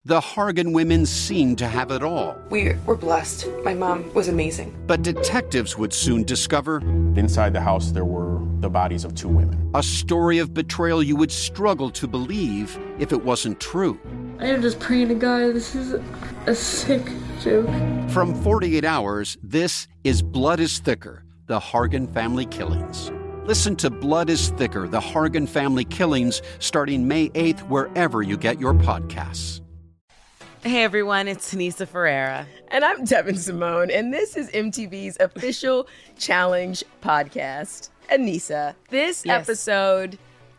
The Hargan women seemed to have it all. We were blessed. My mom was amazing. But detectives would soon discover inside the house there were the bodies of 2 women. a story of betrayal you would struggle to believe if it wasn't true. I am just praying to God, this is a sick joke. From 48 Hours, this is Blood is Thicker, the Hargan Family Killings. Listen to Blood is Thicker, the Hargan Family Killings, starting May 8th, wherever you get your podcasts. Hey everyone, it's Tanisa Ferreira. And I'm Devin Simone, and this is MTV's official challenge podcast. Anissa, this episode,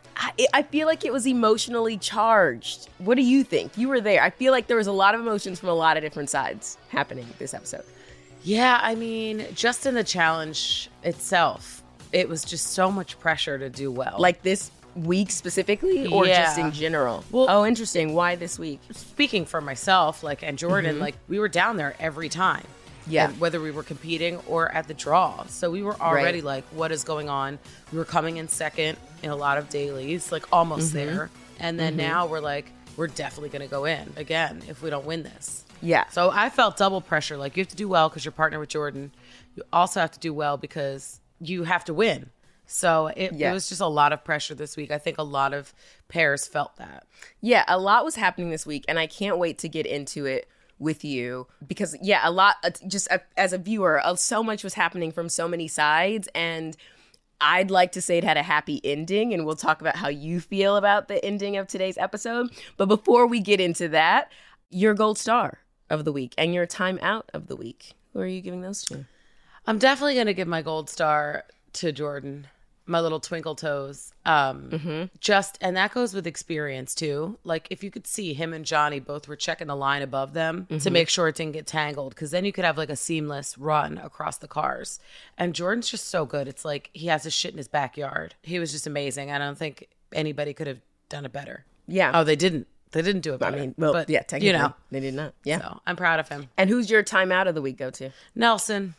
I feel like it was emotionally charged. What do you think? You were there. I feel like there was a lot of emotions from a lot of different sides happening this episode. Yeah, I mean, just in the challenge itself, it was just so much pressure to do well. Like this week specifically, or just in general? Well, interesting. Why this week? Speaking for myself, and Jordan, we were down there every time. Yeah. And whether we were competing or at the draw. So we were already what is going on? We were coming in second in a lot of dailies, almost there. And then now we're definitely going to go in again if we don't win this. Yeah. So I felt double pressure. You have to do well because you're partnered with Jordan. You also have to do well because you have to win. So it was just a lot of pressure this week. I think a lot of pairs felt that. Yeah, a lot was happening this week, and I can't wait to get into it with you because, a lot, just as a viewer, so much was happening from so many sides, and I'd like to say it had a happy ending, and we'll talk about how you feel about the ending of today's episode. But before we get into that, your gold star of the week and your timeout of the week. Who are you giving those to? I'm definitely going to give my gold star to Jordan. My little twinkle toes. And that goes with experience too. If you could see him and Johnny both were checking the line above them to make sure it didn't get tangled, because then you could have a seamless run across the cars. And Jordan's just so good. It's he has his shit in his backyard. He was just amazing. I don't think anybody could have done it better. Yeah. Oh, they didn't. They didn't do it better. Technically, they did not. Yeah. So I'm proud of him. And who's your timeout of the week go to? Nelson.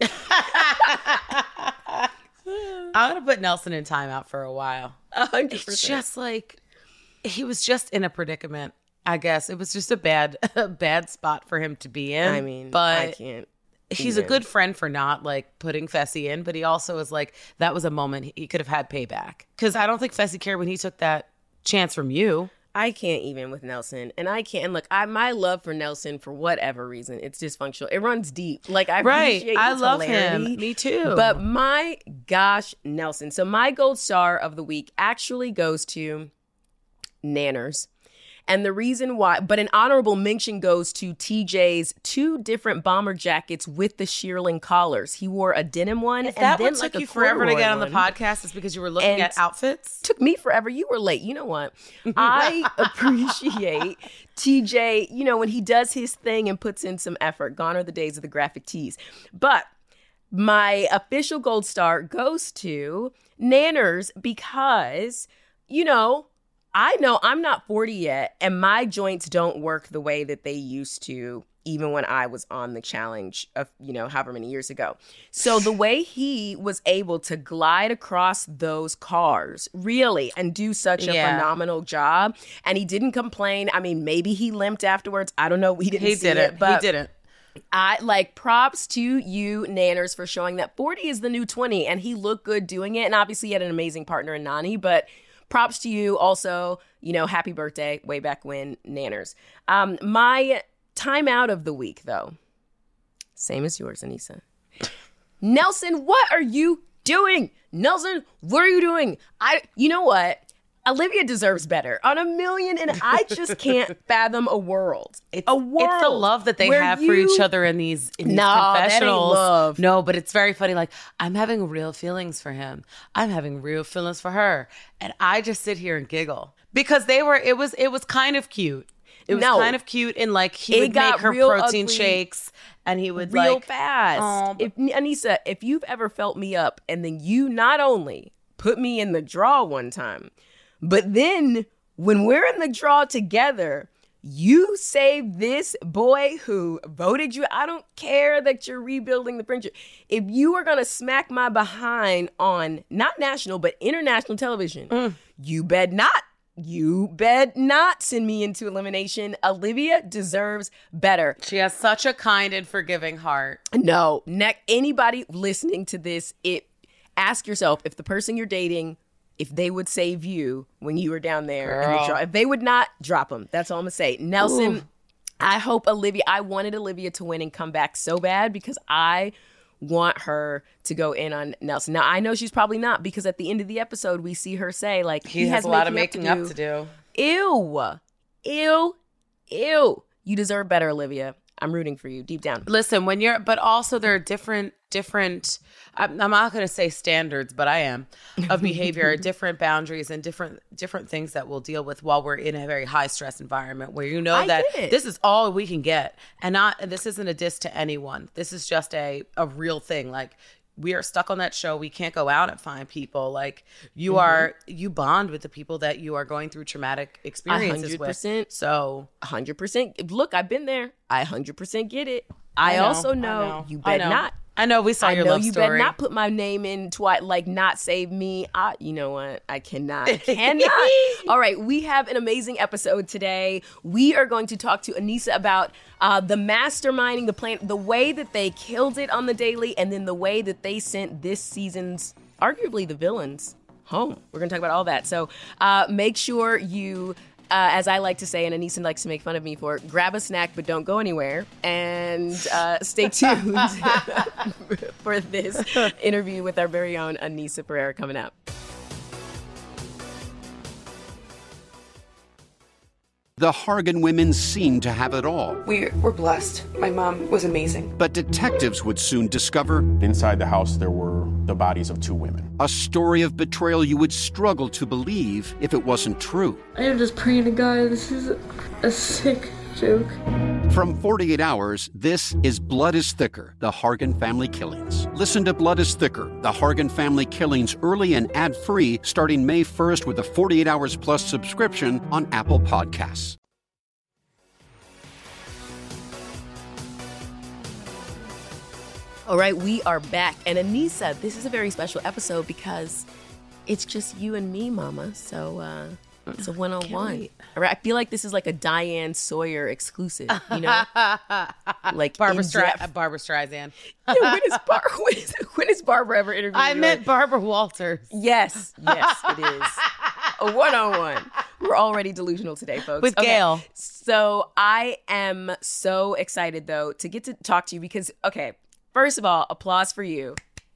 I'm going to put Nelson in timeout for a while. 100%. It's just he was just in a predicament, I guess. It was just a bad spot for him to be in. I mean, but I can't. He's a good friend for not putting Fessy in, but he also was that was a moment he could have had payback. Because I don't think Fessy cared when he took that chance from you. I can't even with Nelson, and I can't. Look, my love for Nelson, for whatever reason, it's dysfunctional. It runs deep. I appreciate I his love hilarity, him. Me too. But my gosh, Nelson. So my gold star of the week actually goes to Nanners. And the reason why, but an honorable mention goes to TJ's 2 different bomber jackets with the shearling collars. He wore a denim one. Is that and then what took you forever to get on the podcast? Is because you were looking at outfits? Took me forever. You were late. You know what? I appreciate TJ, when he does his thing and puts in some effort. Gone are the days of the graphic tees. But my official gold star goes to Nanners because, I know I'm not 40 yet, and my joints don't work the way that they used to, even when I was on the challenge of, however many years ago. So the way he was able to glide across those cars, really, and do such a phenomenal job, and he didn't complain. I mean, maybe he limped afterwards. I don't know. We didn't see it. But he didn't. I props to you, Nanners, for showing that 40 is the new 20, and he looked good doing it. And obviously he had an amazing partner in Nany, but props to you also, happy birthday way back when, Nanners. My timeout of the week, though, same as yours, Anissa. Nelson, what are you doing? Nelson, what are you doing? You know what? Olivia deserves better on a million, and I just can't fathom a world. It's the love that they have for each other in these confessionals. That ain't love. No, but it's very funny. I'm having real feelings for him. I'm having real feelings for her. And I just sit here and giggle because it was kind of cute. It was kind of cute, and he would make her protein shakes, and he would real fast. Anissa, if you've ever felt me up, and then you not only put me in the draw one time, but then when we're in the draw together, you save this boy who voted you. I don't care that you're rebuilding the friendship. If you are going to smack my behind on not national, but international television, you bet not you bet not send me into elimination. Olivia deserves better. She has such a kind and forgiving heart. No, anybody listening to this, ask yourself if the person you're dating, if they would save you when you were down there. If they would not, drop them. That's all I'm going to say. Nelson, ooh. I wanted Olivia to win and come back so bad because I want her to go in on Nelson. Now, I know she's probably not because at the end of the episode, we see her say, like, he has a lot of making up to do. Ew. You deserve better, Olivia. I'm rooting for you deep down. Listen, but also there are different, I'm not going to say standards, but I am, of behavior, different boundaries and different things that we'll deal with while we're in a very high stress environment where you know that this is all we can get. And this isn't a diss to anyone. This is just a real thing. Like, we are stuck on that show. We can't go out and find people. Like, you bond with the people that you are going through traumatic experiences 100%. with. So 100%. Look, I've been there. I 100% get it. I also know you bet not. I know we saw your love story. You better not put my name in twice, like not save me. You know what? I cannot. All right, we have an amazing episode today. We are going to talk to Aneesa about the masterminding, the plan, the way that they killed it on the daily, and then the way that they sent this season's, arguably the villains, home. We're going to talk about all that. So make sure you... as I like to say, and Aneesa likes to make fun of me for, grab a snack, but don't go anywhere. And stay tuned for this interview with our very own Aneesa Pereira coming up. The Hargan women seemed to have it all. We were blessed. My mom was amazing. But detectives would soon discover... Inside the house, there were the bodies of 2 women. A story of betrayal you would struggle to believe if it wasn't true. I am just praying to God. This is a sick joke. From 48 Hours, this is Blood is Thicker, the Hargan Family Killings. Listen to Blood is Thicker, the Hargan Family Killings early and ad-free starting May 1st with a 48 Hours Plus subscription on Apple Podcasts. All right, we are back. And Aneesa, this is a very special episode because it's just you and me, Mama. So it's a one-on-one. All right, I feel like this is like a Diane Sawyer exclusive, you know? Like Barbara Streisand. When is Barbara ever interviewed? I meant Barbara Walters. Yes, it is. A one-on-one. We're already delusional today, folks. With Gail. So I am so excited, though, to get to talk to you because, okay, first of all, applause for you.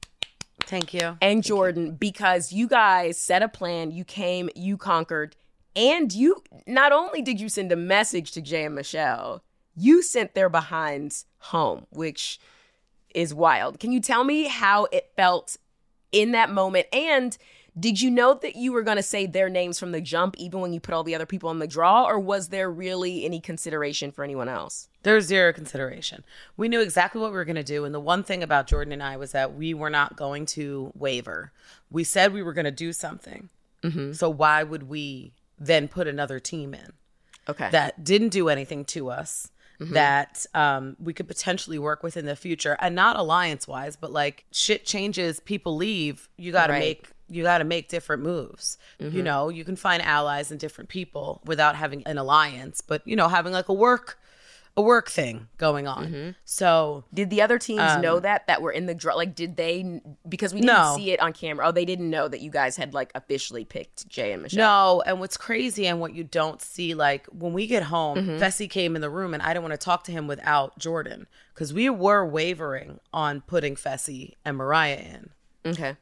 Thank you. And Jordan, because you guys set a plan, you came, you conquered, and you, not only did you send a message to Jay and Michelle, you sent their behinds home, which is wild. Can you tell me how it felt in that moment? And did you know that you were going to say their names from the jump, even when you put all the other people on the draw, or was there really any consideration for anyone else? There's zero consideration. We knew exactly what we were going to do. And the one thing about Jordan and I was that we were not going to waver. We said we were going to do something. Mm-hmm. So why would we then put another team in? Okay. That didn't do anything to us, mm-hmm. that we could potentially work with in the future. And not alliance-wise, but like shit changes, people leave, you got to make different moves. Mm-hmm. You know, you can find allies and different people without having an alliance, but, you know, having like a work thing going on. Mm-hmm. So did the other teams know that were in the draw? Like, did they, because we didn't see it on camera. Oh, they didn't know that you guys had like officially picked Jay and Michelle. No. And what's crazy and what you don't see, like when we get home, mm-hmm. Fessy came in the room and I didn't want to talk to him without Jordan because we were wavering on putting Fessy and Mariah in. Okay.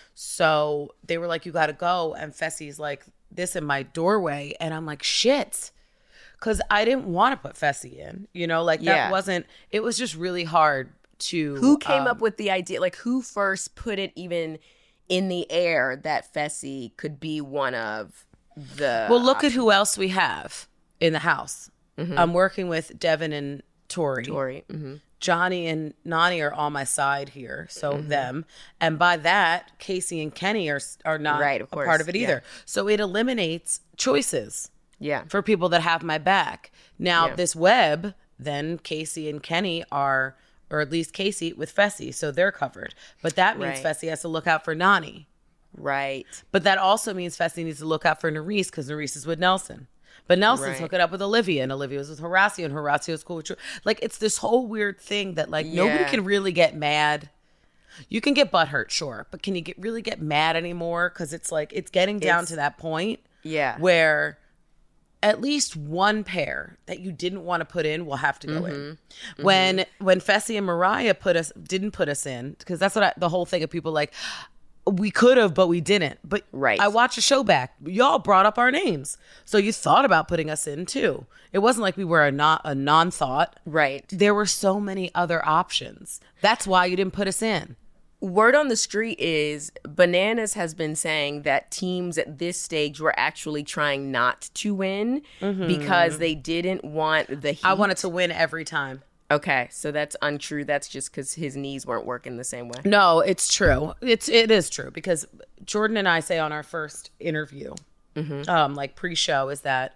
So they were like, you got to go. And Fessy's like this in my doorway. And I'm like, shit. Because I didn't want to put Fessy in, you know, like that wasn't, it was just really hard to. Who came up with the idea? Like who first put it even in the air that Fessy could be one of the. Well, look at who else we have in the house. Mm-hmm. I'm working with Devin and Tori. Mm-hmm. Johnny and Nani are on my side here, so mm-hmm. them. And by that, Casey and Kenny are not right, of course. A part of it either. Yeah. So it eliminates choices. Yeah. For people that have my back. Now, this web, then Casey and Kenny are, or at least Casey with Fessy, so they're covered. But that means Fessy has to look out for Nani. Right. But that also means Fessy needs to look out for Nerys because Nerys is with Nelson. But Nelson's hooking up with Olivia, and Olivia was with Horacio, and Horacio's cool with Jordan. Like, it's this whole weird thing that, like, nobody can really get mad. You can get butthurt, sure, but can you really get mad anymore? Because it's like, it's getting down to that point where at least one pair that you didn't want to put in will have to go in. When Fessy and Mariah didn't put us in, because that's what the whole thing of people like, we could have, but we didn't. But I watched a show back. Y'all brought up our names. So you thought about putting us in too. It wasn't like we were a non-thought. Right. There were so many other options. That's why you didn't put us in. Word on the street is Bananas has been saying that teams at this stage were actually trying not to win because they didn't want the heat. I wanted to win every time. Okay, so that's untrue. That's just because his knees weren't working the same way. No, it's true. It is true because Jordan and I say on our first interview, like pre-show, is that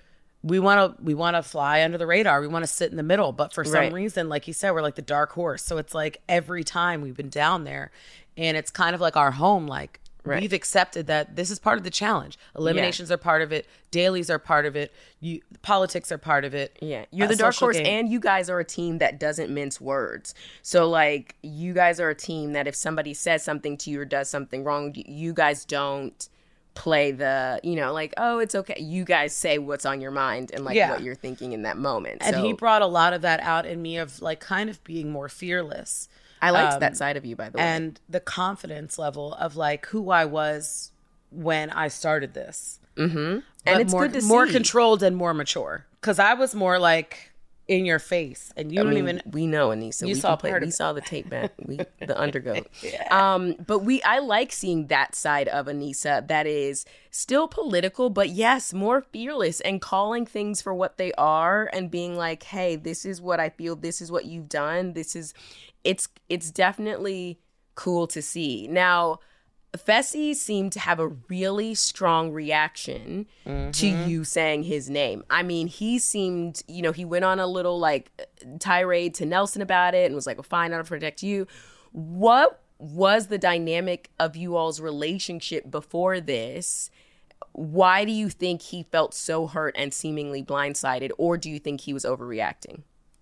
we want to fly under the radar. We want to sit in the middle, but for some reason, like you said, we're like the dark horse. So it's like every time we've been down there, and it's kind of like our home. Like we've accepted that this is part of the challenge. Eliminations are part of it. Dailies are part of it. Politics are part of it. Yeah, you're the dark horse, and you guys are a team that doesn't mince words. So like, you guys are a team that if somebody says something to you or does something wrong, you guys don't play the, like, oh, it's okay. You guys say what's on your mind and like what you're thinking in that moment. And he brought a lot of that out in me of like kind of being more fearless. I liked that side of you, by the way. And the confidence level of like who I was when I started this. And it's more, good to see. more controlled and more mature. Because I was more like in your face, and you don't even. We know, Aneesa. You saw we saw the tape back. The undergoat. But I like seeing that side of Aneesa that is still political, but yes, more fearless and calling things for what they are and being like, hey, this is what I feel. This is what you've done. It's definitely cool to see. Now, Fessy seemed to have a really strong reaction to you saying his name. I mean, he seemed, he went on a little like tirade to Nelson about it and was like, well, fine, I'll protect you. What was the dynamic of you all's relationship before this? Why do you think he felt so hurt and seemingly blindsided, or do you think he was overreacting?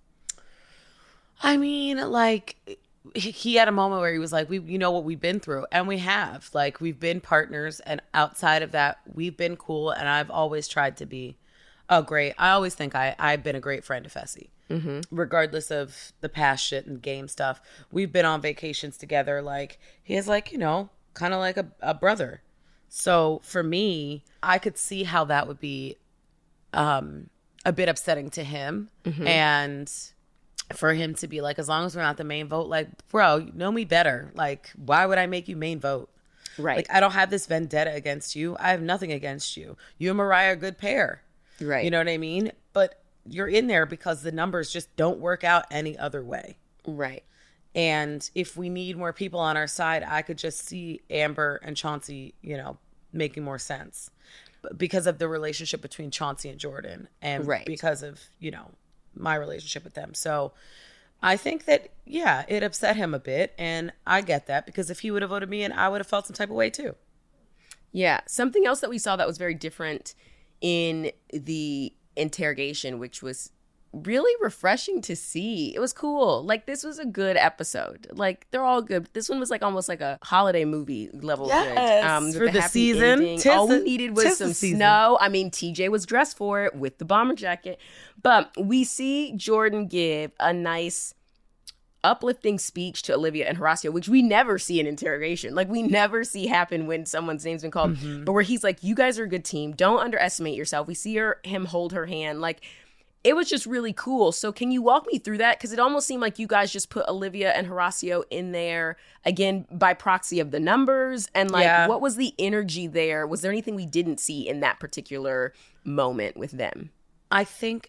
I mean, like, he had a moment where he was like, you know what we've been through, and we have. Like, we've been partners, and outside of that, we've been cool, and I've always tried to be I always think I've been a great friend to Fessy. Regardless of the past shit and game stuff. We've been on vacations together. Like, he is like, kind of like a brother. So for me, I could see how that would be a bit upsetting to him. And for him to be like, as long as we're not the main vote, like, bro, you know me better. Like, why would I make you main vote? Right. Like, I don't have this vendetta against you. I have nothing against you. You and Mariah are a good pair. Right. You know what I mean? But you're in there because the numbers just don't work out any other way. Right. And if we need more people on our side, I could just see Amber and Chauncey, making more sense. Because of the relationship between Chauncey and Jordan. And because of, my relationship with them. So I think that, it upset him a bit. And I get that, because if he would have voted me in, I would have felt some type of way too. Yeah. Something else that we saw that was very different in the interrogation, which was really refreshing to see. It was cool. Like, this was a good episode. Like, they're all good. But this one was like almost like a holiday movie level good. For the season. All we needed was some snow. I mean, TJ was dressed for it with the bomber jacket. But we see Jordan give a nice uplifting speech to Olivia and Horacio, which we never see in interrogation. Like, we never see happen when someone's name's been called. But where he's like, you guys are a good team. Don't underestimate yourself. We see him hold her hand. Like, it was just really cool. So can you walk me through that? Because it almost seemed like you guys just put Olivia and Horacio in there, again, by proxy of the numbers. And like, what was the energy there? Was there anything we didn't see in that particular moment with them? I think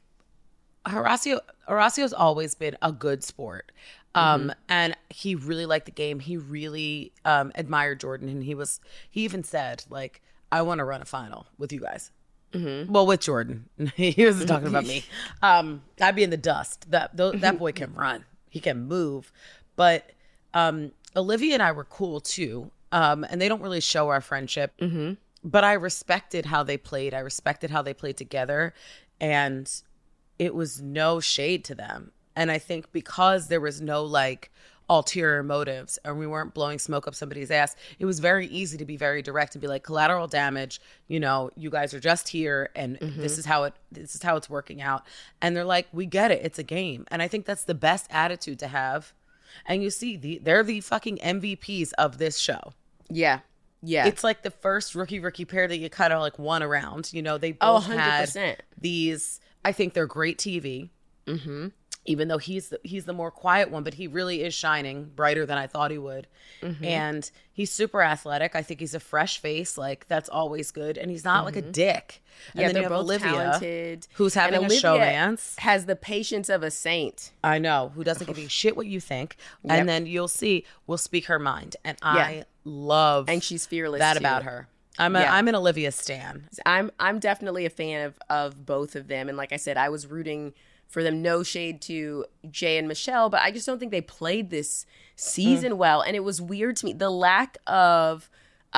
Horacio's always been a good sport. And he really liked the game. He really admired Jordan. And he even said, like, I want to run a final with you guys. Well, with Jordan. He wasn't talking about me. I'd be in the dust. That boy can run. He can move. But Olivia and I were cool too. And they don't really show our friendship. But I respected how they played. I respected how they played together. And it was no shade to them. And I think because there was no like ulterior motives and we weren't blowing smoke up somebody's ass, it was very easy to be very direct and be like, collateral damage, you know, you guys are just here and this is how it's working out. And they're like, we get it. It's a game. And I think that's the best attitude to have. And you see, they're the fucking MVPs of this show. Yeah. Yeah. It's like the first rookie pair that you kind of like won around. You know, they both 100%. had these, I think they're great TV. Even though he's the more quiet one, but he really is shining brighter than I thought he would. And he's super athletic. I think he's a fresh face. Like, that's always good. And he's not like a dick. And Yeah, then they're you have both Olivia, talented. who's having And a Olivia showmance. has the patience of a saint. I know, who doesn't give a shit what you think. And then you'll see, will speak her mind. And I love And she's fearless that too. about her. I'm an Olivia stan. I'm definitely a fan of both of them. And like I said, I was rooting for them. No shade to Jay and Michelle, but I just don't think they played this season well. And it was weird to me. The lack of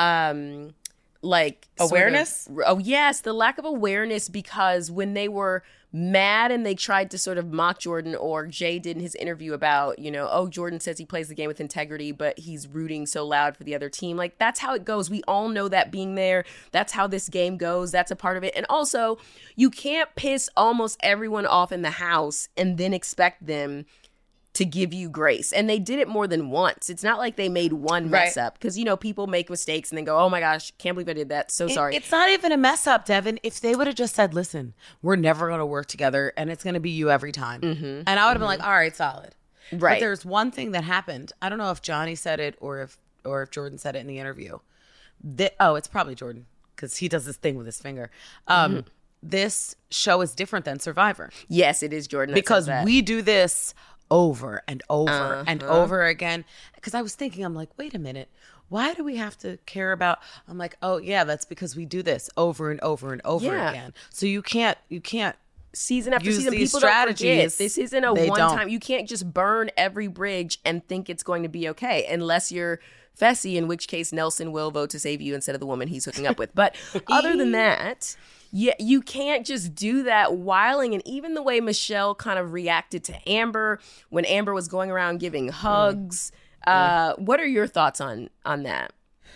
like awareness. The lack of awareness, because when they were mad and they tried to sort of mock Jordan, or Jay did in his interview about, you know, oh, Jordan says he plays the game with integrity, but he's rooting so loud for the other team. Like, that's how it goes. We all know that being there. That's how this game goes. That's a part of it. And also, you can't piss almost everyone off in the house and then expect them to give you grace. And they did it more than once. It's not like they made one mess up, because, you know, people make mistakes and then go, oh my gosh, can't believe I did that. So sorry. It's not even a mess up, Devin. If they would have just said, listen, we're never going to work together and it's going to be you every time. And I would have been like, all right, solid. Right. But there's one thing that happened. I don't know if Johnny said it or if Jordan said it in the interview. It's probably Jordan, because he does this thing with his finger. This show is different than Survivor. Yes, it is Jordan. Because we do this over and over and over again. Because I was thinking, I'm like, wait a minute, why do we have to care about? I'm like, oh yeah, that's because we do this over and over and over again. So you can't season after use season. these People don't forget. strategies. This isn't a They one don't. time. You can't just burn every bridge and think it's going to be okay, unless you're Fessy, in which case Nelson will vote to save you instead of the woman he's hooking up with. But other than that, yeah, you can't just do that whiling. And even the way Michelle kind of reacted to Amber when Amber was going around giving hugs. What are your thoughts on that?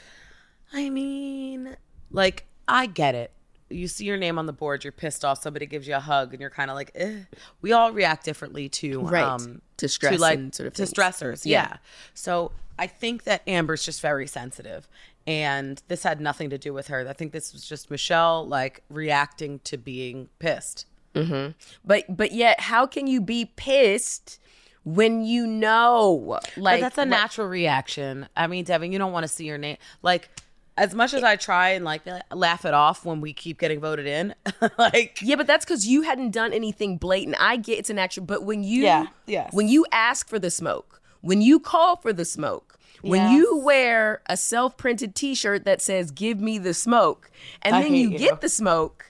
I mean, like, I get it. You see your name on the board, you're pissed off, somebody gives you a hug, and you're kind of like, eh. We all react differently to To stress and sort of to things. stressors. Yeah. So I think that Amber's just very sensitive, and this had nothing to do with her. I think this was just Michelle, like, reacting to being pissed. But yet, how can you be pissed when you know? Like, But that's a natural reaction. I mean, Devin, you don't want to see your name. Like, as much as I try and like laugh it off when we keep getting voted in, like, yeah, but that's because you hadn't done anything blatant. I get it's an action, but when you yes. when you ask for the smoke, when you call for the smoke, when you wear a self-printed T-shirt that says "Give me the smoke," and then you get the smoke,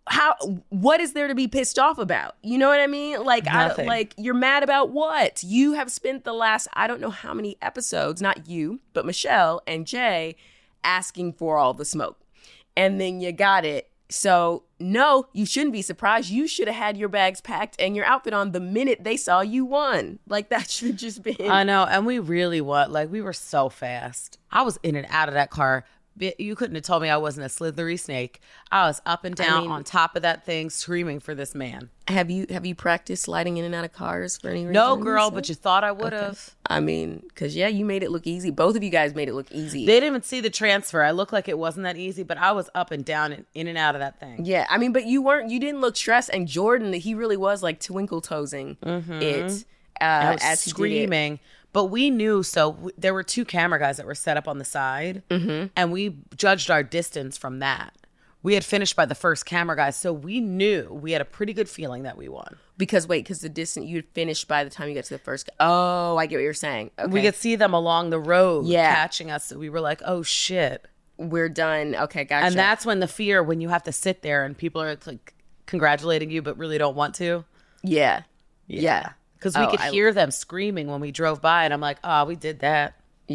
what is there to be pissed off about? You know what I mean? Like, Nothing. you're mad about what? You have spent the last, I don't know how many episodes, not you, but Michelle and Jay, asking for all the smoke. And then you got it. So, no, you shouldn't be surprised. You should have had your bags packed and your outfit on the minute they saw you won. Like, that should have just been... I know, and we really we were so fast. I was in and out of that car. You couldn't have told me I wasn't a slithery snake. I was up and down on top of that thing, screaming for this man. Have you practiced sliding in and out of cars for any reason? No, girl, but you thought I would have. I mean, because, you made it look easy. Both of you guys made it look easy. They didn't even see the transfer. I looked like it wasn't that easy, but I was up and down and in and out of that thing. Yeah, I mean, but you didn't look stressed. And Jordan, he really was like twinkle-toesing it I was as he screaming. did it. But we knew, there were 2 camera guys that were set up on the side, and we judged our distance from that. We had finished by the first camera guy, so we knew, we had a pretty good feeling that we won. Because the distance, you had finished by the time you got to the first. Oh, I get what you're saying. Okay. We could see them along the road catching us. So we were like, oh, shit. We're done. Okay, gotcha. And that's when the fear, when you have to sit there and people are like congratulating you but really don't want to. Yeah. Because we could hear them screaming when we drove by, and I'm like, oh, we did that. Yeah.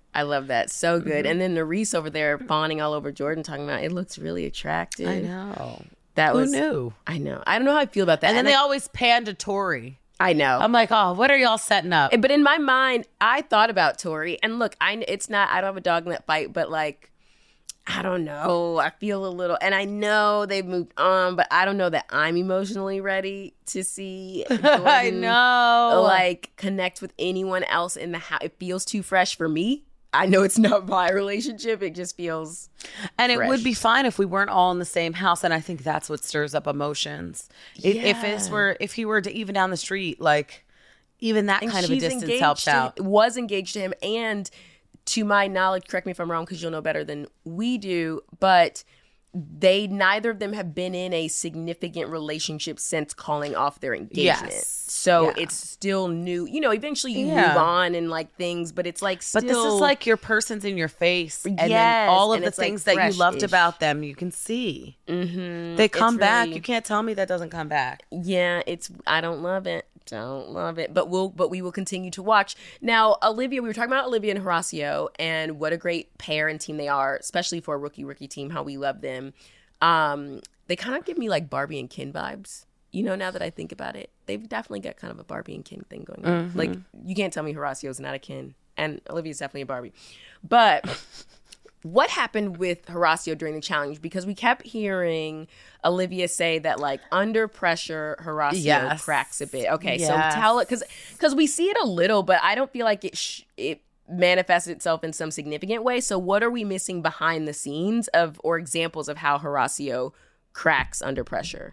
I love that. So good. And then Nerese over there fawning all over Jordan, talking about it looks really attractive. I know. Who knew? I know. I don't know how I feel about that. And then they always pan to Tori. I know. I'm like, oh, what are y'all setting up? But in my mind, I thought about Tori. And look, I don't have a dog in that fight, but like, I don't know. I feel a little, and I know they've moved on, but I don't know that I'm emotionally ready to see Jordan, I know. like connect with anyone else in the house. It feels too fresh for me. I know it's not my relationship. It just feels And fresh. it would be fine if we weren't all in the same house. And I think that's what stirs up emotions. If he were to even down the street, like even that And kind of a she's distance engaged helps out. Was engaged to him, and to my knowledge, correct me if I'm wrong because you'll know better than we do, but neither of them have been in a significant relationship since calling off their engagement. Yes. So it's still new. You know, eventually you move on and like things, but it's like still. But this is like your person's in your face. And then Yes, all of and the it's, like, things that you loved fresh-ish. about them, you can see. Mm-hmm. They come It's back. really- You can't tell me that doesn't come back. Yeah, I don't love it. Don't love it. But we will continue to watch. Now, Olivia, we were talking about Olivia and Horacio and what a great pair and team they are, especially for a rookie team, how we love them. They kind of give me like Barbie and Ken vibes. You know, now that I think about it, they've definitely got kind of a Barbie and Ken thing going on. Like, you can't tell me Horacio's not a Ken, and Olivia's definitely a Barbie. But what happened with Horacio during the challenge? Because we kept hearing Olivia say that, like, under pressure, Horacio cracks a bit. Okay, so tell it, because we see it a little, but I don't feel like it manifests itself in some significant way. So what are we missing behind the scenes or examples of how Horacio cracks under pressure?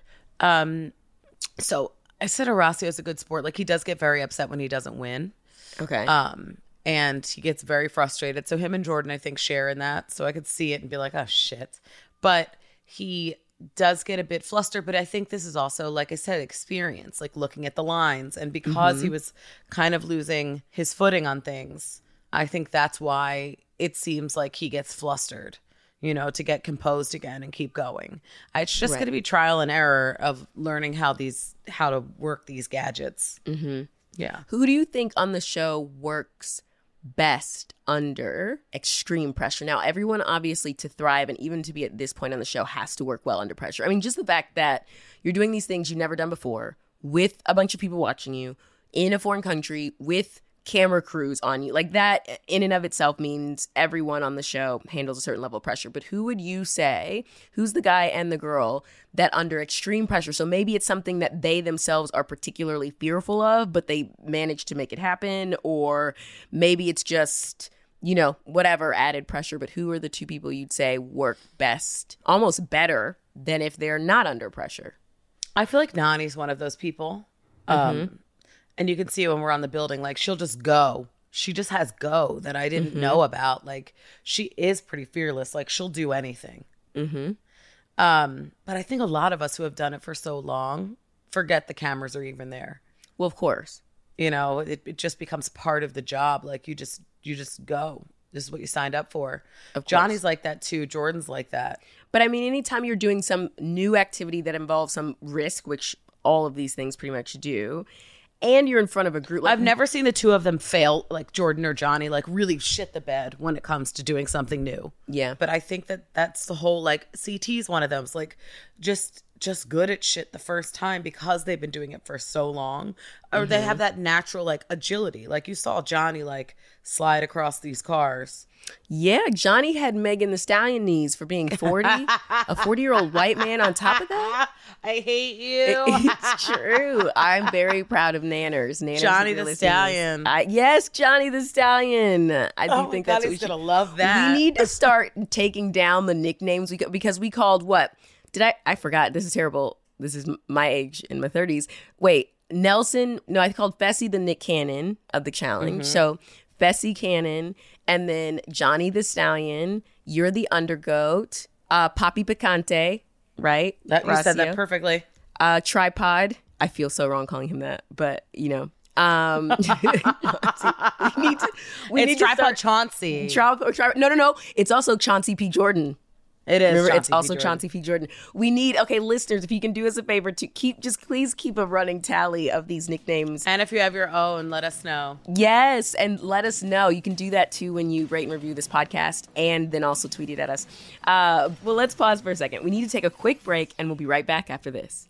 So I said Horacio is a good sport. Like, he does get very upset when he doesn't win. Okay. And he gets very frustrated. So him and Jordan, I think, share in that. So I could see it and be like, oh, shit. But he does get a bit flustered. But I think this is also, like I said, experience, like looking at the lines. And because he was kind of losing his footing on things, I think that's why it seems like he gets flustered, you know, to get composed again and keep going. It's just going to be trial and error of learning how to work these gadgets. Mm-hmm. Yeah. Who do you think on the show works best under extreme pressure? Now, everyone obviously to thrive and even to be at this point on the show has to work well under pressure. I mean, just the fact that you're doing these things you've never done before with a bunch of people watching you in a foreign country with camera crews on you, like that in and of itself means everyone on the show handles a certain level of pressure. But who would you say, who's the guy and the girl that under extreme pressure, so maybe it's something that they themselves are particularly fearful of, but they manage to make it happen, or maybe it's just, you know, whatever added pressure, but who are the two people you'd say work best, almost better than if they're not under pressure? I feel like Nani's one of those people. And you can see when we're on the building, like, she'll just go. She just has go that I didn't know about. Like, she is pretty fearless. Like, she'll do anything. But I think a lot of us who have done it for so long forget the cameras are even there. Well, of course. You know, it just becomes part of the job. Like, you just go. This is what you signed up for. Johnny's like that too. Jordan's like that. But I mean, anytime you're doing some new activity that involves some risk, which all of these things pretty much do, and you're in front of a group. Like, I've never seen the two of them fail, like Jordan or Johnny, like really shit the bed when it comes to doing something new. Yeah. But I think that's the whole, like, CT's one of them. It's like just good at shit the first time because they've been doing it for so long. Or they have that natural, like, agility. Like, you saw Johnny, like, slide across these cars. Yeah, Johnny had Megan Thee Stallion knees for being 40. A 40-year-old white man on top of that? I hate you. It's true. I'm very proud of Nanners. Johnny the Stallion. Yes, Johnny the Stallion. I do think that's what he's going to love that. We need to start taking down the nicknames because we called what? I forgot. This is terrible. This is my age in my 30s. Wait, Nelson. No, I called Fessy the Nick Cannon of the challenge. So Fessy Cannon, and then Johnny the Stallion. You're the Undergoat. Papi Picante, right? You said that perfectly. Tripod. I feel so wrong calling him that, but you know. We need to Tripod Chauncey. No. It's also Chauncey P. Jordan. It is. Remember, Chauncey it's also P. Jordan. Chauncey P. Jordan. We need, listeners, if you can do us a favor to please keep a running tally of these nicknames. And if you have your own, let us know. Yes, and let us know. You can do that too when you rate and review this podcast, and then also tweet it at us. Well, let's pause for a second. We need to take a quick break, and we'll be right back after this.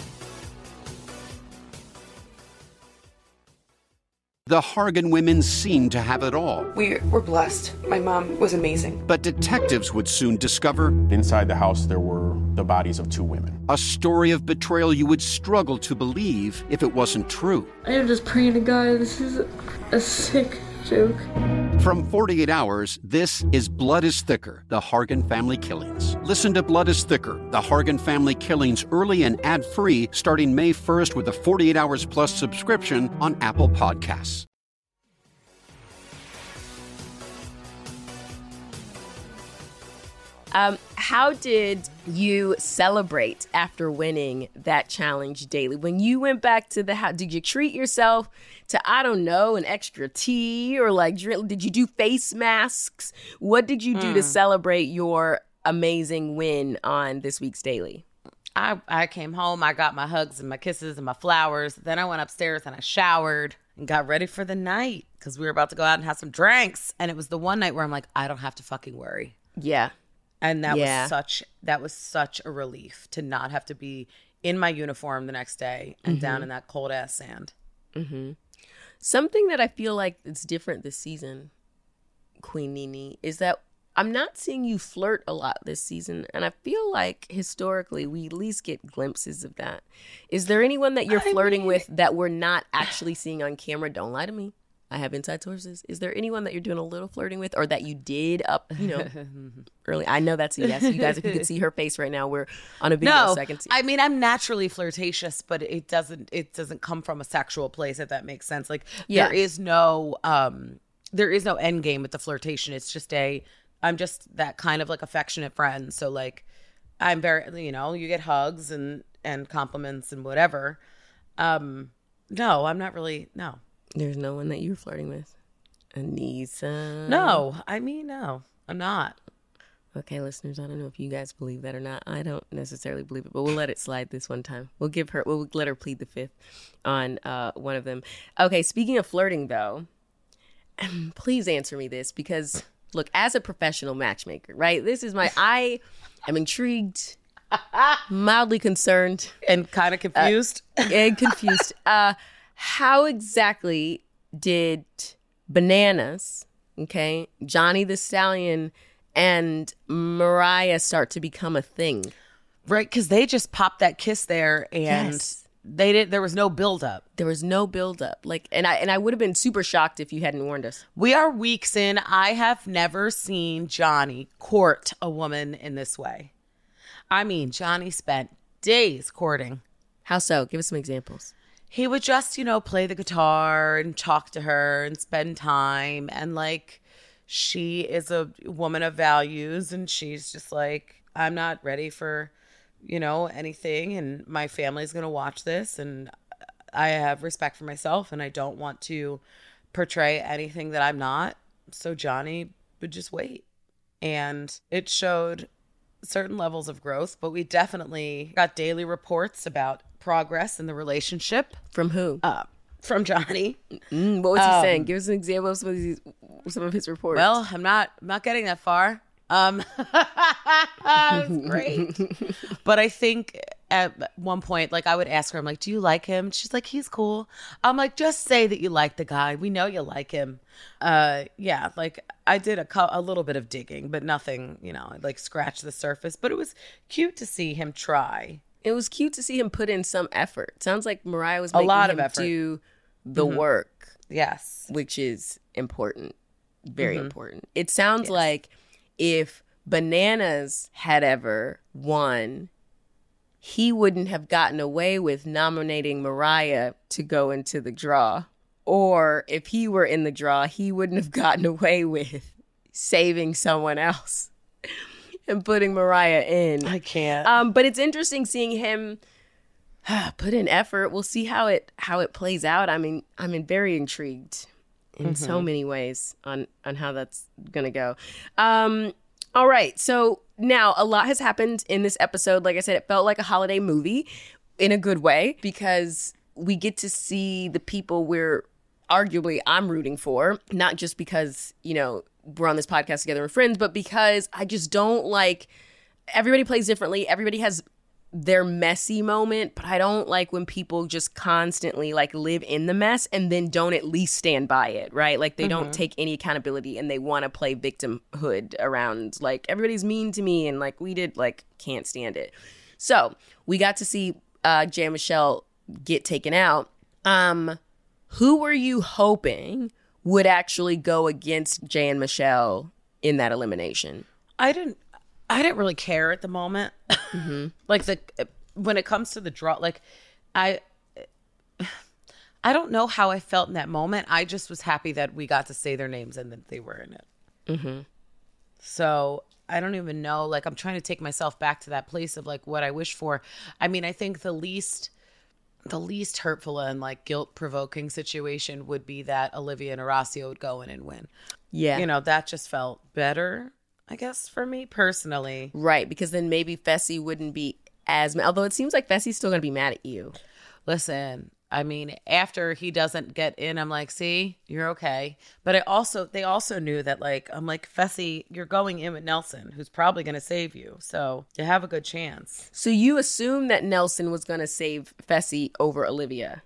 The Hargan women seemed to have it all. We were blessed. My mom was amazing. But detectives would soon discover Inside the house, there were the bodies of 2 women. a story of betrayal you would struggle to believe if it wasn't true. I am just praying to God. This is a sick joke. From 48 Hours, this is Blood is Thicker, the Hargan Family Killings. Listen to Blood is Thicker, the Hargan Family Killings early and ad-free starting May 1st with a 48 Hours Plus subscription on Apple Podcasts. How did you celebrate after winning that challenge daily? When you went back to the house, did you treat yourself to, I don't know, an extra tea or did you do face masks? What did you do to celebrate your amazing win on this week's daily? I came home, I got my hugs and my kisses and my flowers. Then I went upstairs and I showered and got ready for the night because we were about to go out and have some drinks. And it was the one night where I'm like, I don't have to fucking worry. Yeah. And that was such a relief to not have to be in my uniform the next day and down in that cold ass sand. Mm-hmm. Something that I feel like it's different this season, Queen Nene, is that I'm not seeing you flirt a lot this season. And I feel like historically we at least get glimpses of that. Is there anyone that you're flirting with that we're not actually seeing on camera? Don't lie to me. I have inside sources. Is there anyone that you're doing a little flirting with or that you did early? I know that's a yes. You guys, if you could see her face right now, we're on a video so I can see. I mean, I'm naturally flirtatious, but it doesn't come from a sexual place, if that makes sense. Like there is no end game with the flirtation. It's just I'm just that kind of like affectionate friend. So like I'm very, you get hugs and compliments and whatever. No, I'm not really, no. There's no one that you're flirting with? Anissa? No, no, I'm not. Okay, listeners, I don't know if you guys believe that or not. I don't necessarily believe it, but we'll let it slide this one time. We'll let her plead the fifth on one of them. Okay, speaking of flirting, though, please answer me this because, look, as a professional matchmaker, right? I am intrigued, mildly concerned. And kind of confused. How exactly did Bananas, Johnny the Stallion, and Mariah start to become a thing? Right, because they just popped that kiss there, and there was no buildup. There was no buildup. And I would have been super shocked if you hadn't warned us. We are weeks in. I have never seen Johnny court a woman in this way. I mean, Johnny spent days courting. How so? Give us some examples. He would just, play the guitar and talk to her and spend time. And she is a woman of values and she's just like, I'm not ready for, anything. And my family's going to watch this. And I have respect for myself and I don't want to portray anything that I'm not. So Johnny would just wait. And it showed certain levels of growth, but we definitely got daily reports about progress in the relationship. From who? From Johnny. What was he saying? Give us an example of some of his reports. Well, I'm not getting that far. It's great. But I think at one point, I would ask her, I'm like, do you like him? She's like, he's cool. I'm like, just say that you like the guy. We know you like him. I did a little bit of digging, but nothing, scratch the surface. But it was cute to see him try. It was cute to see him put in some effort. Sounds like Mariah was making him do the work. Yes. Which is important. Very important. It sounds like if Bananas had ever won, he wouldn't have gotten away with nominating Mariah to go into the draw. Or if he were in the draw, he wouldn't have gotten away with saving someone else and putting Mariah in. I can't. But it's interesting seeing him put in effort. We'll see how it plays out. I'm very intrigued in so many ways on how that's gonna go. All right. So now a lot has happened in this episode. Like I said, it felt like a holiday movie in a good way because we get to see the people I'm rooting for, not just because, we're on this podcast together and friends, but because I just don't like, everybody plays differently. Everybody has their messy moment, but I don't like when people just constantly like live in the mess and then don't at least stand by it, right? Like they don't take any accountability and they want to play victimhood around like everybody's mean to me and like we did, like can't stand it. So we got to see Jay and Michelle get taken out. Who were you hoping would actually go against Jay and Michelle in that elimination? I didn't really care at the moment. Like when it comes to the draw, like I don't know how I felt in that moment. I just was happy that we got to say their names and that they were in it. So I don't even know. Like I'm trying to take myself back to that place of like what I wish for. I mean, I think the least hurtful and like guilt provoking situation would be that Olivia and Horacio would go in and win. Yeah. That just felt better, I guess, for me personally. Right, because then maybe Fessy wouldn't be as mad. Although it seems like Fessy's still going to be mad at you. Listen, I mean, after he doesn't get in, I'm like, see, you're okay. But they also knew that, like, I'm like, Fessy, you're going in with Nelson, who's probably going to save you. So you have a good chance. So you assume that Nelson was going to save Fessy over Olivia?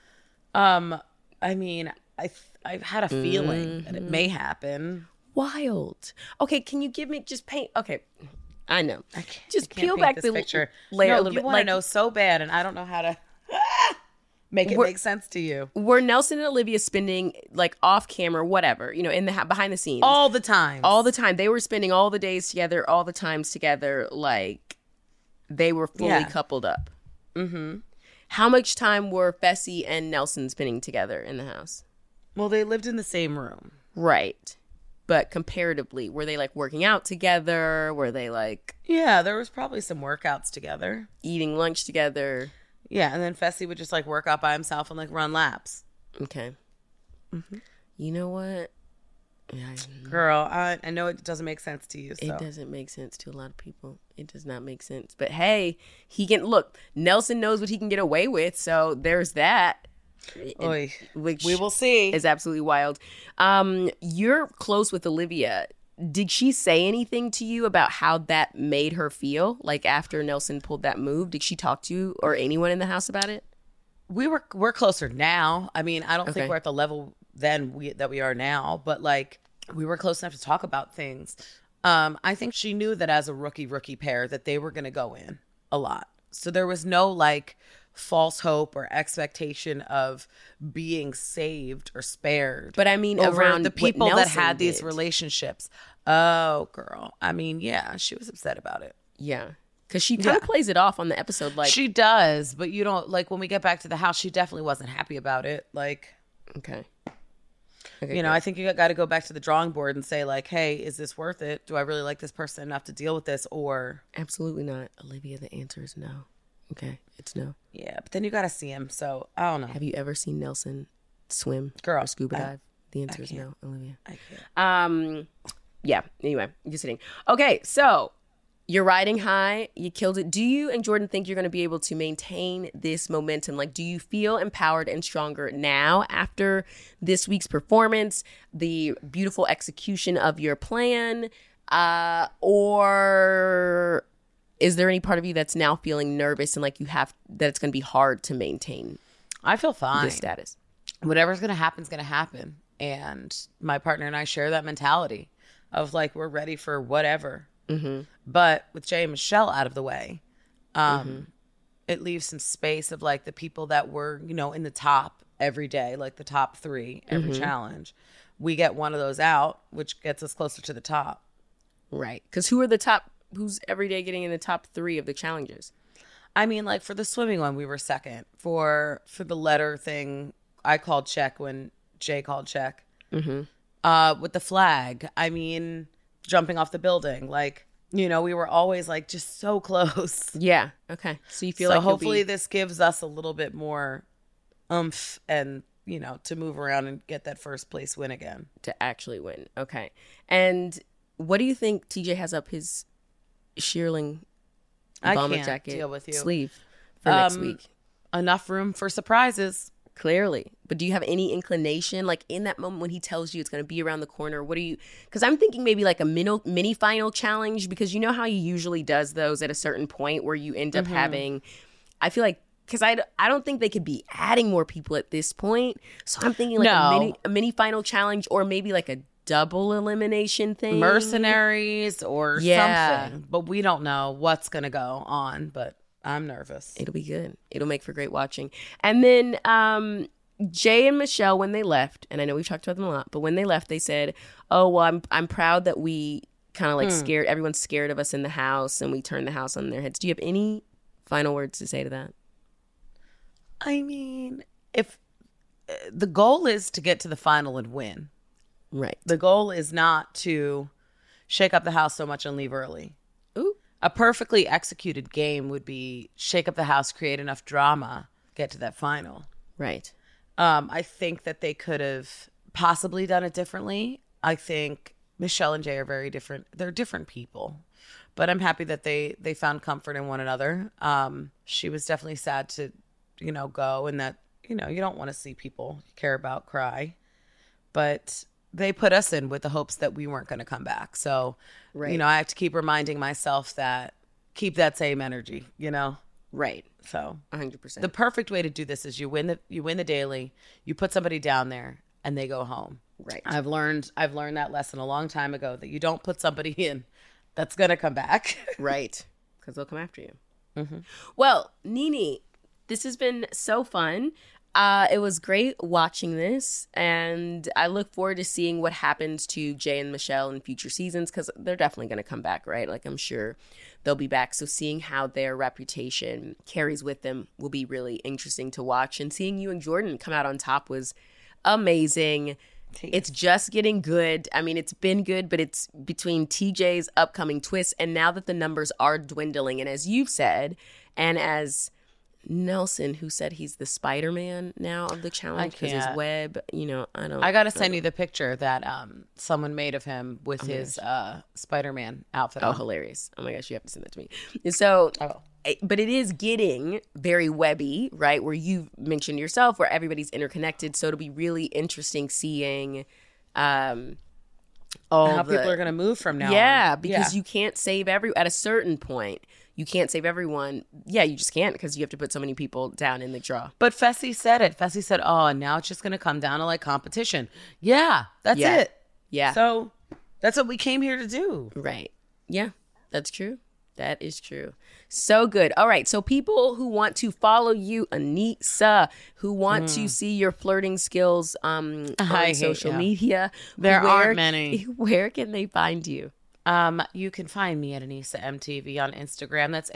I mean, I've had a feeling that it may happen. Wild. Okay, can you give me just paint? Okay, I know. Just I can't peel paint back this the picture. layer a No, little you bit. want to know so bad, and I don't know how to make it make sense to you. Were Nelson and Olivia spending like off camera, whatever, in the behind the scenes, All the time. all the time? They were spending all the days together, all the times together, like they were fully coupled up. How much time were Fessy and Nelson spending together in the house? Well, they lived in the same room. Right. But comparatively, were they like working out together? Were they like Yeah, there was probably some workouts together. eating lunch together? Yeah, and then Fessy would just like work out by himself and like run laps. Okay. You know what? Girl, I know it doesn't make sense to you. So. It doesn't make sense to a lot of people. It does not make sense. But hey, he can look. Nelson knows what he can get away with, so there's that. Oy. Which We will see. is absolutely wild. You're close with Olivia. Did she say anything to you about how that made her feel? Like after Nelson pulled that move, did she talk to you or anyone in the house about it? We're closer now. I mean, I don't Okay. think we're at the level that we are now, but like we were close enough to talk about things. I think she knew that as a rookie pair that they were going to go in a lot. So there was no like false hope or expectation of being saved or spared. But I mean, over around the what people that Nelson had these did. relationships. Oh, girl. I mean, yeah, she was upset about it. Yeah. Because she kind of plays it off on the episode like... She does, but you don't, like, when we get back to the house, she definitely wasn't happy about it. Like, Okay. I think you got to go back to the drawing board and say, like, hey, is this worth it? Do I really like this person enough to deal with this? Or, Absolutely not. Olivia, the answer is no. Okay, it's no. yeah, but then you got to see him. So, I don't know. Have you ever seen Nelson swim Girl, or scuba dive? The answer is no, Olivia. I can't. Yeah, anyway, just kidding. Okay, so you're riding high. You killed it. Do you and Jordan think you're going to be able to maintain this momentum? Like, do you feel empowered and stronger now after this week's performance, the beautiful execution of your plan? Or is there any part of you that's now feeling nervous and like that it's going to be hard to maintain I feel fine. this status? Whatever's going to happen is going to happen. And my partner and I share that mentality of like, we're ready for whatever. But with Jay and Michelle out of the way, it leaves some space of like the people that were, in the top every day, like the top 3 every challenge. We get one of those out, which gets us closer to the top. Right. Because who's every day getting in the top 3 of the challenges? I mean, like for the swimming one, we were second. For the letter thing, I called check when Jay called check. With the flag, I mean, jumping off the building, like, we were always like just so close. Yeah. Okay. So you feel So like hopefully this gives us a little bit more oomph and, to move around and get that first place win again. to actually win. Okay. And What do you think TJ has up his shearling bomber can't jacket deal with you. sleeve for next week? Enough room for surprises. Clearly. But do you have any inclination, like in that moment when he tells you it's going to be around the corner, what do you, because I'm thinking maybe like a mini final challenge, because you know how he usually does those at a certain point where you end up having, I feel like, because I don't think they could be adding more people at this point. So I'm thinking like a mini final challenge, or maybe like a double elimination thing. Mercenaries or something. But we don't know what's going to go on, but I'm nervous. It'll be good. It'll make for great watching. And then Jay and Michelle, when they left, and I know we've talked about them a lot, but when they left, they said, oh, well, I'm proud that we kind of like scared, everyone's scared of us in the house, and we turned the house on their heads. Do you have any final words to say to that? I mean, if the goal is to get to the final and win. Right. The goal is not to shake up the house so much and leave early. Ooh. A perfectly executed game would be shake up the house, create enough drama, get to that final. Right. I think that they could have possibly done it differently. I think Michelle and Jay are very different. They're different people. But I'm happy that they found comfort in one another. She was definitely sad to, go, and that, you don't want to see people you care about cry. But they put us in with the hopes that we weren't going to come back. So, right. I have to keep reminding myself that keep that same energy, Right. So 100%. The perfect way to do this is you win the daily, you put somebody down there, and they go home. Right. I've learned that lesson a long time ago, that you don't put somebody in that's going to come back. Right. Because they'll come after you. Mm-hmm. Well, Nene, this has been so fun. It was great watching this, and I look forward to seeing what happens to Jay and Michelle in future seasons, because they're definitely going to come back, right? Like, I'm sure they'll be back. So seeing how their reputation carries with them will be really interesting to watch. And seeing you and Jordan come out on top was amazing. It's just getting good. I mean, it's been good, but it's between TJ's upcoming twists, and now that the numbers are dwindling, and as you've said, and as Nelson, who said he's the Spider-Man now of the challenge because his web, I got to send you the picture that someone made of him with his Spider-Man outfit on. Hilarious. Oh my gosh, you have to send that to me. So, but it is getting very webby, right? Where you mentioned yourself, where everybody's interconnected. So it'll be really interesting seeing how people are going to move from now on. Yeah, because you can't save at a certain point. You can't save everyone. Yeah, you just can't, because you have to put so many people down in the draw. But Fessy said it. Fessy said, and now it's just going to come down to like competition. Yeah, that's it. Yeah. So that's what we came here to do. Right. Yeah, that's true. That is true. So good. All right. So people who want to follow you, Aneesa, who want to see your flirting skills on social media. There aren't many. Where can they find you? You can find me at Aneesa MTV on Instagram. That's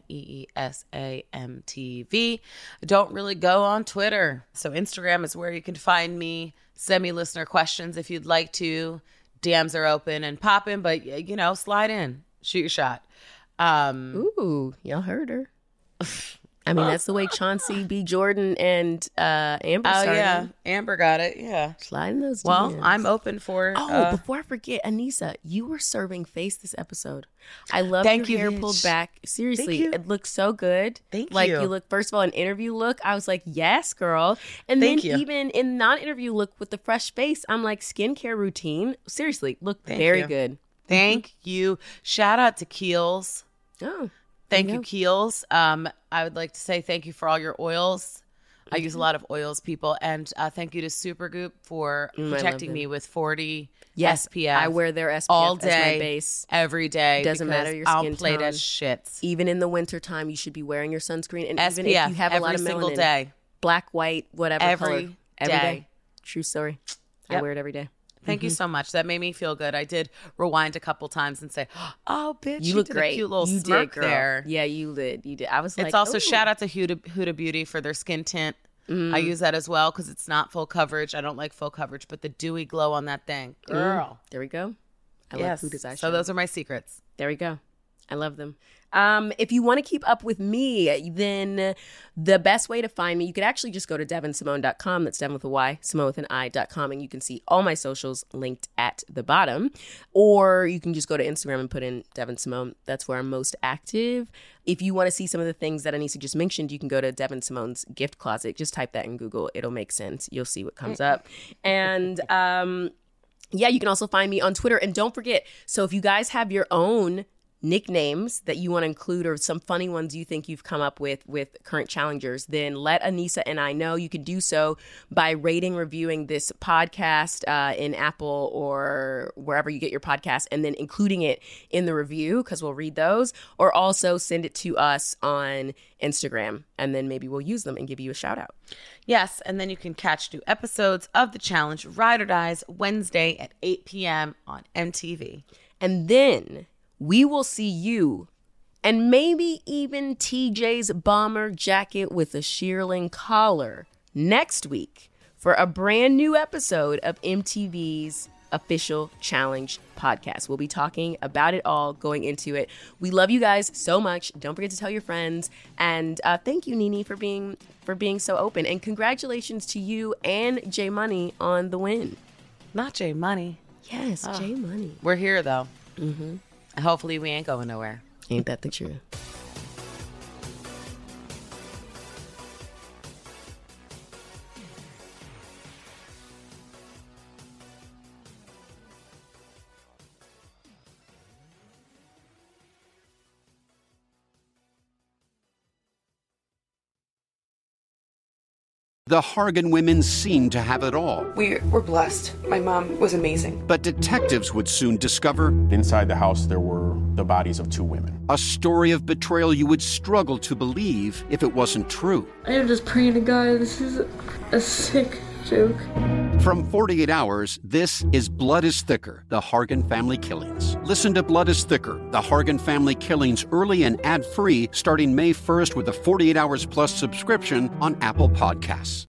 ANEESAMTV. I don't really go on Twitter. So Instagram is where you can find me. Send me listener questions if you'd like to. DMs are open and popping, but slide in. Shoot your shot. Ooh, y'all heard her. I mean, that's the way Chauncey B. Jordan and Amber started. Oh, yeah. Amber got it. Yeah. Sliding those DMs. Well, I'm open for... before I forget, Aneesa, you were serving face this episode. I love your hair pulled back. Seriously, it looks so good. Thank you. Like, you look, first of all, an interview look. I was like, yes, girl. And then even in non-interview look with the fresh face, I'm like, skincare routine. Seriously, look very good. Thank you. Shout out to Kiehl's. Oh, thank you, Kiehl's. I would like to say thank you for all your oils. I use a lot of oils, people. And thank you to Supergoop for protecting me with 40 SPF. I wear their SPF all day, as my base. Every day. Doesn't matter your skin I'll play tone. that shit. Even in the wintertime, you should be wearing your sunscreen. And SPF, even if you have a lot of every single melanin, day. Black, white, whatever every color. Every day. True story. Yep. I wear it every day. Thank you so much. That made me feel good. I did rewind a couple times and say, "Oh, bitch, you look did great. A cute little you smirk did, girl. there." Yeah, you did. You did. I was like, it's also ooh. Shout out to Huda Beauty for their skin tint. I use that as well because it's not full coverage. I don't like full coverage, but the dewy glow on that thing, girl. There we go. I yes. like Huda's eyeshadow. So those are my secrets. There we go. I love them. If you want to keep up with me, then the best way to find me, you could actually just go to DevonSimone.com. That's Devon with a Y, Simone with an I.com, and you can see all my socials linked at the bottom. Or you can just go to Instagram and put in Devon Simone. That's where I'm most active. If you want to see some of the things that Anissa just mentioned, you can go to Devon Simone's gift closet. Just type that in Google. It'll make sense. You'll see what comes up. And yeah, you can also find me on Twitter. And don't forget, so if you guys have your own nicknames that you want to include or some funny ones you think you've come up with current challengers, then let Anissa and I know. You can do so by rating, reviewing this podcast in Apple or wherever you get your podcast, and then including it in the review because we'll read those, or also send it to us on Instagram and then maybe we'll use them and give you a shout out. Yes, and then you can catch new episodes of The Challenge, Ride or Dies, Wednesday at 8 p.m. on MTV. And then we will see you and maybe even TJ's bomber jacket with a shearling collar next week for a brand new episode of MTV's official challenge podcast. We'll be talking about it all, going into it. We love you guys so much. Don't forget to tell your friends. And thank you, Nene, for being so open. And congratulations to you and J Money on the win. Not J Money. Yes, J Money. We're here, though. Mm-hmm. Hopefully we ain't going nowhere. Ain't that the truth? The Hargan women seemed to have it all. We were blessed. My mom was amazing. But detectives would soon discover Inside the house, there were the bodies of 2 women. a story of betrayal you would struggle to believe if it wasn't true. I am just praying to God, this is a sick joke. From 48 Hours, this is Blood is Thicker, the Hargan Family Killings. Listen to Blood is Thicker, the Hargan Family Killings early and ad-free starting May 1st with a 48 Hours Plus subscription on Apple Podcasts.